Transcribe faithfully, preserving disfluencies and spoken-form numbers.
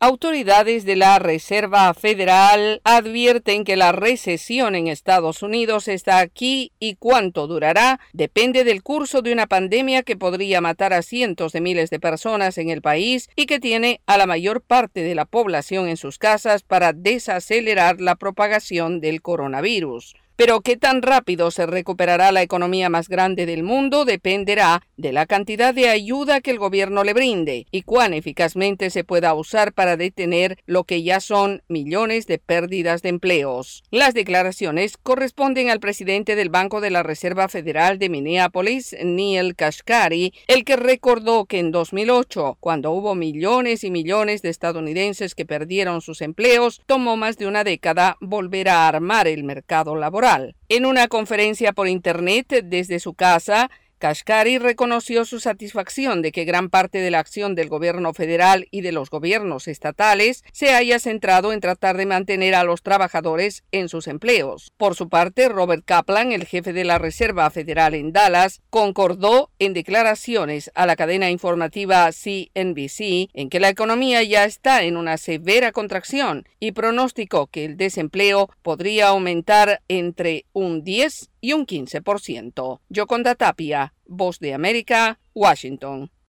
Autoridades de la Reserva Federal advierten que la recesión en Estados Unidos está aquí y cuánto durará depende del curso de una pandemia que podría matar a cientos de miles de personas en el país y que tiene a la mayor parte de la población en sus casas para desacelerar la propagación del coronavirus. Pero qué tan rápido se recuperará la economía más grande del mundo dependerá de la cantidad de ayuda que el gobierno le brinde y cuán eficazmente se pueda usar para detener lo que ya son millones de pérdidas de empleos. Las declaraciones corresponden al presidente del Banco de la Reserva Federal de Minneapolis, Neel Kashkari, el que recordó que en dos mil ocho, cuando hubo millones y millones de estadounidenses que perdieron sus empleos, tomó más de una década volver a armar el mercado laboral. En una conferencia por Internet desde su casa, Kashkari reconoció su satisfacción de que gran parte de la acción del gobierno federal y de los gobiernos estatales se haya centrado en tratar de mantener a los trabajadores en sus empleos. Por su parte, Robert Kaplan, el jefe de la Reserva Federal en Dallas, concordó en declaraciones a la cadena informativa C N B C en que la economía ya está en una severa contracción y pronosticó que el desempleo podría aumentar entre un diez y un quince por ciento. Yoconda Tapia, Voz de América, Washington.